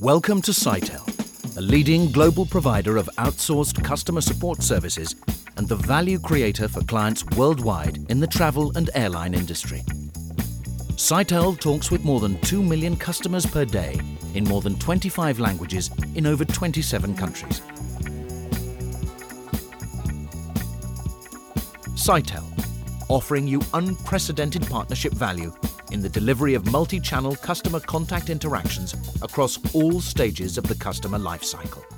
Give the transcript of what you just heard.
Welcome to Sitel, a leading global provider of outsourced customer support services and the value creator for clients worldwide in the travel and airline industry. Sitel talks with more than 2 million customers per day in more than 25 languages in over 27 countries. Sitel, offering you unprecedented partnership value in the delivery of multi-channel customer contact interactions across all stages of the customer lifecycle.